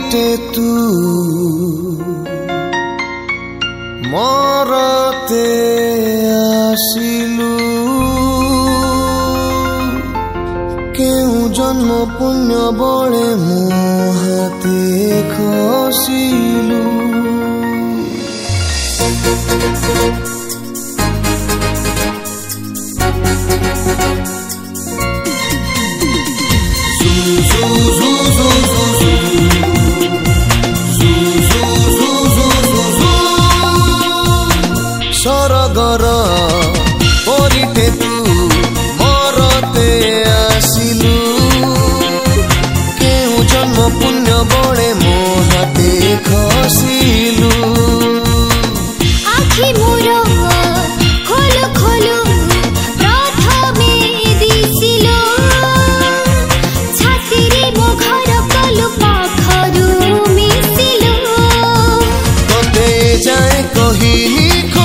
परिटे तू मरते आसिलु केउ जन्म पुण्य बळे मो हाते खसिलु सरगर परिटे तू मरते आसिलु केउ जन्म पुण्य बळे मो हाते खसिलु आखि मोर खोलु खोलु प्रथमे दिसिलो छातीरे मो घर कलु पाखरु मिसिलो तते जाए कहिनी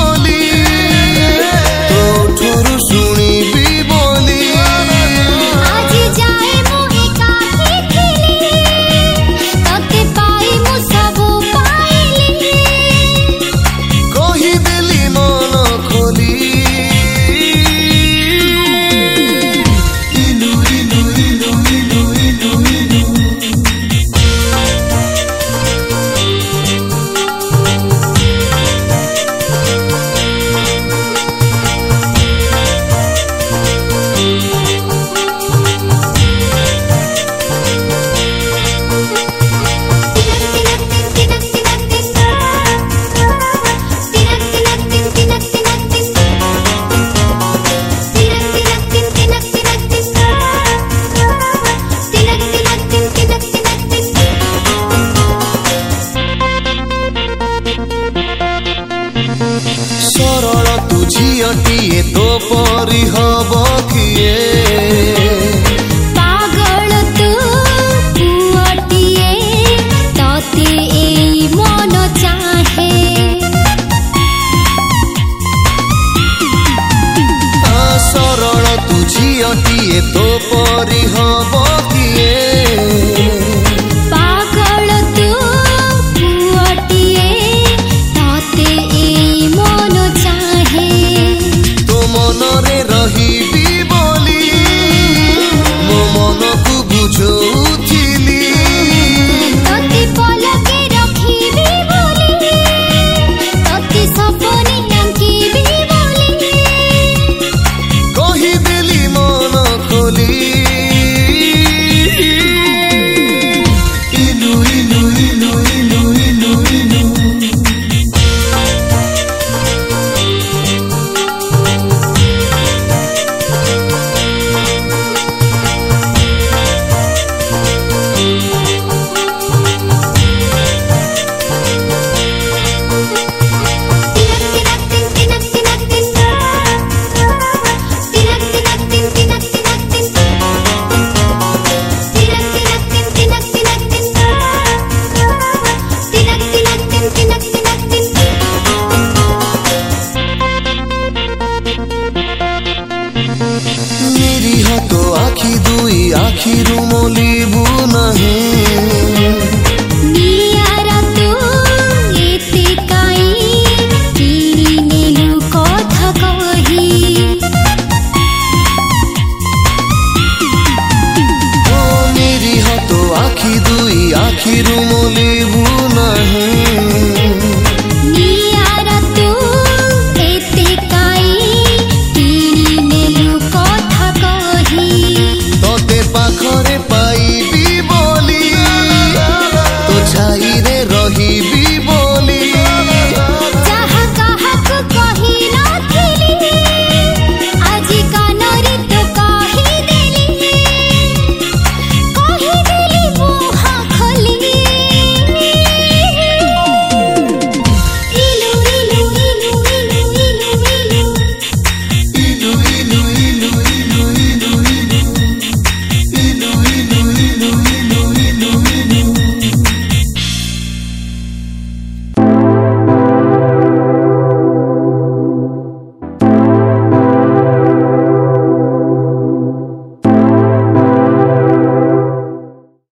सरल तू झियटिए तो परी हब किए पागल तू पुअटिए तते एई मन चाहे सरल तू झियटिए तो परी हब किए आखि दुई आखिरु मोलिबु नहीं